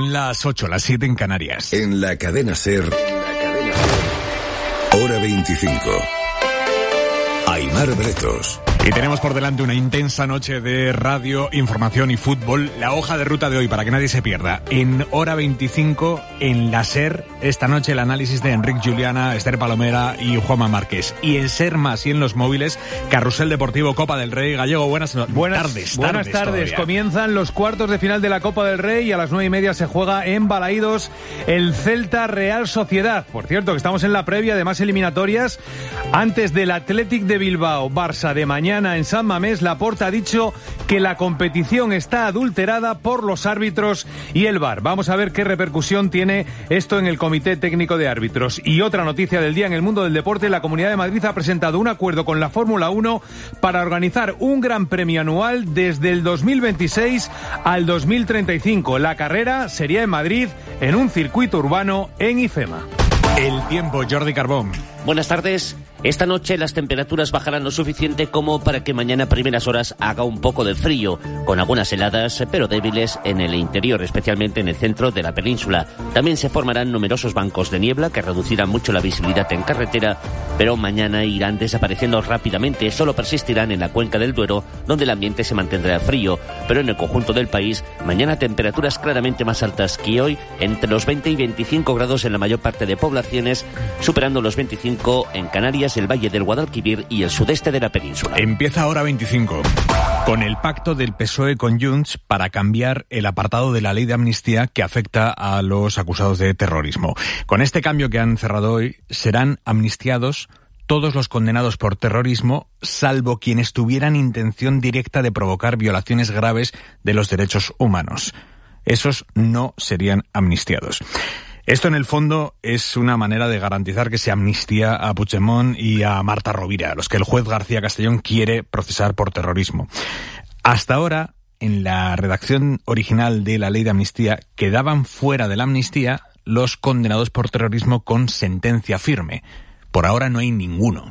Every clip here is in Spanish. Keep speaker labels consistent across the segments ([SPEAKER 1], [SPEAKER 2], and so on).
[SPEAKER 1] Son las 8, las 7 en Canarias.
[SPEAKER 2] En la cadena SER, Hora 25. Aimar Bretos.
[SPEAKER 1] Y tenemos por delante una intensa noche de radio, información y fútbol. La hoja de ruta de hoy, para que nadie se pierda. En Hora 25, en la SER, esta noche el análisis de Enric Juliana, Esther Palomera y Juanma Márquez. Y en SER Más y en los móviles, Carrusel Deportivo, Copa del Rey. Gallego, buenas tardes.
[SPEAKER 3] Buenas tardes. Comienzan los cuartos de final de la Copa del Rey y a las 9:30 se juega en Balaídos el Celta Real Sociedad. Por cierto, que estamos en la previa de más eliminatorias. Antes del Athletic de Bilbao, Barça de mañana en San Mamés, Laporta ha dicho que la competición está adulterada por los árbitros y el VAR. Vamos a ver qué repercusión tiene esto en el Comité Técnico de Árbitros. Y otra noticia del día en el mundo del deporte: la Comunidad de Madrid ha presentado un acuerdo con la Fórmula 1 para organizar un gran premio anual desde el 2026 al 2035. La carrera sería en Madrid, en un circuito urbano en IFEMA.
[SPEAKER 1] El tiempo, Jordi Carbón.
[SPEAKER 4] Buenas tardes. Esta noche las temperaturas bajarán lo suficiente como para que mañana a primeras horas haga un poco de frío, con algunas heladas pero débiles en el interior, especialmente en el centro de la península. También se formarán numerosos bancos de niebla que reducirán mucho la visibilidad en carretera, pero mañana irán desapareciendo rápidamente. Solo persistirán en la cuenca del Duero, donde el ambiente se mantendrá frío, pero en el conjunto del país mañana temperaturas claramente más altas que hoy, entre los 20 y 25 grados en la mayor parte de poblaciones, superando los 25 en Canarias, el Valle del Guadalquivir y el sudeste de la península.
[SPEAKER 1] Empieza Hora 25 con el pacto del PSOE con Junts para cambiar el apartado de la ley de amnistía que afecta a los acusados de terrorismo. Con este cambio que han cerrado hoy, serán amnistiados todos los condenados por terrorismo, salvo quienes tuvieran intención directa de provocar violaciones graves de los derechos humanos. Esos no serían amnistiados. Esto, en el fondo, es una manera de garantizar que se amnistía a Puigdemont y a Marta Rovira, a los que el juez García Castellón quiere procesar por terrorismo. Hasta ahora, en la redacción original de la ley de amnistía, quedaban fuera de la amnistía los condenados por terrorismo con sentencia firme. Por ahora no hay ninguno.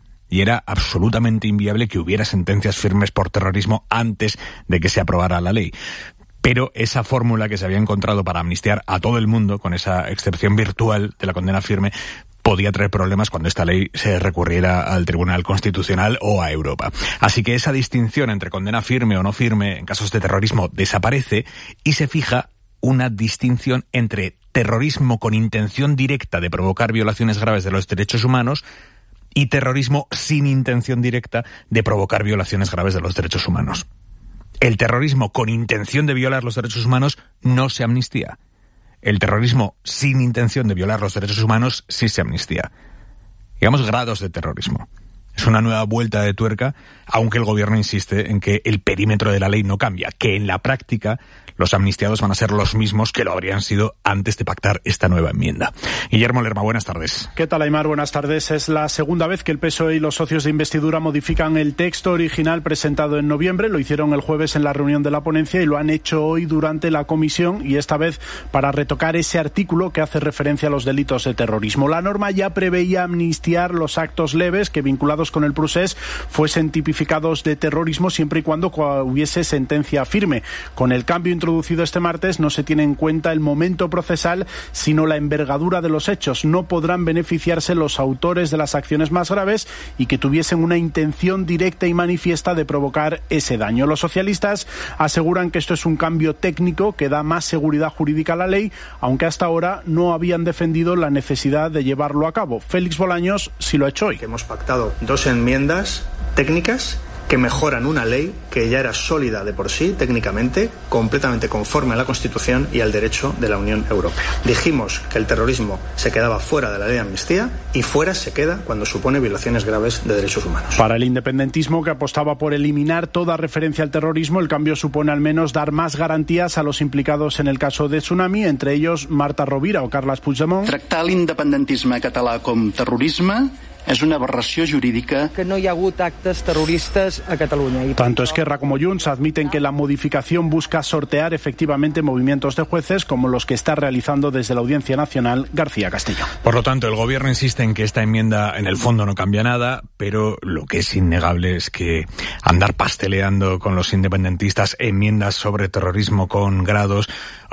[SPEAKER 1] Y era absolutamente inviable que hubiera sentencias firmes por terrorismo antes de que se aprobara la ley. Pero esa fórmula que se había encontrado para amnistiar a todo el mundo, con esa excepción virtual de la condena firme, podía traer problemas cuando esta ley se recurriera al Tribunal Constitucional o a Europa. Así que esa distinción entre condena firme o no firme en casos de terrorismo desaparece y se fija una distinción entre terrorismo con intención directa de provocar violaciones graves de los derechos humanos y terrorismo sin intención directa de provocar violaciones graves de los derechos humanos. El terrorismo con intención de violar los derechos humanos no se amnistía. El terrorismo sin intención de violar los derechos humanos sí se amnistía. Digamos, grados de terrorismo. Es una nueva vuelta de tuerca, aunque el gobierno insiste en que el perímetro de la ley no cambia, que en la práctica los amnistiados van a ser los mismos que lo habrían sido antes de pactar esta nueva enmienda. Guillermo Lerma, buenas tardes.
[SPEAKER 5] ¿Qué tal, Aimar? Buenas tardes. Es la segunda vez que el PSOE y los socios de investidura modifican el texto original presentado en noviembre. Lo hicieron el jueves en la reunión de la ponencia y lo han hecho hoy durante la comisión, y esta vez para retocar ese artículo que hace referencia a los delitos de terrorismo. La norma ya preveía amnistiar los actos leves que, vinculados con el procés, fuesen tipificados de terrorismo siempre y cuando hubiese sentencia firme. Con el cambio introducido este martes no se tiene en cuenta el momento procesal, sino la envergadura de los hechos. No podrán beneficiarse los autores de las acciones más graves y que tuviesen una intención directa y manifiesta de provocar ese daño. Los socialistas aseguran que esto es un cambio técnico que da más seguridad jurídica a la ley, aunque hasta ahora no habían defendido la necesidad de llevarlo a cabo. Félix Bolaños sí lo ha hecho hoy.
[SPEAKER 6] Hemos pactado dos enmiendas técnicas que mejoran una ley que ya era sólida de por sí, técnicamente, completamente conforme a la Constitución y al derecho de la Unión Europea. Dijimos que el terrorismo se quedaba fuera de la ley de amnistía y fuera se queda cuando supone violaciones graves de derechos humanos.
[SPEAKER 5] Para el independentismo, que apostaba por eliminar toda referencia al terrorismo, el cambio supone al menos dar más garantías a los implicados en el caso de Tsunami, entre ellos Marta Rovira o Carles Puigdemont.
[SPEAKER 7] Tractar l'independentisme català com terrorisme és una aberració jurídica.
[SPEAKER 8] Que no hi ha hagut actes terroristes a Catalunya.
[SPEAKER 5] Tanto Esquerra como Junts admiten que la modificación busca sortear efectivamente movimientos de jueces como los que está realizando desde la Audiencia Nacional García Castellón.
[SPEAKER 1] Por lo tanto, el gobierno insiste en que esta enmienda en el fondo no cambia nada, pero lo que es innegable es que andar pasteleando con los independentistas enmiendas sobre terrorismo con grados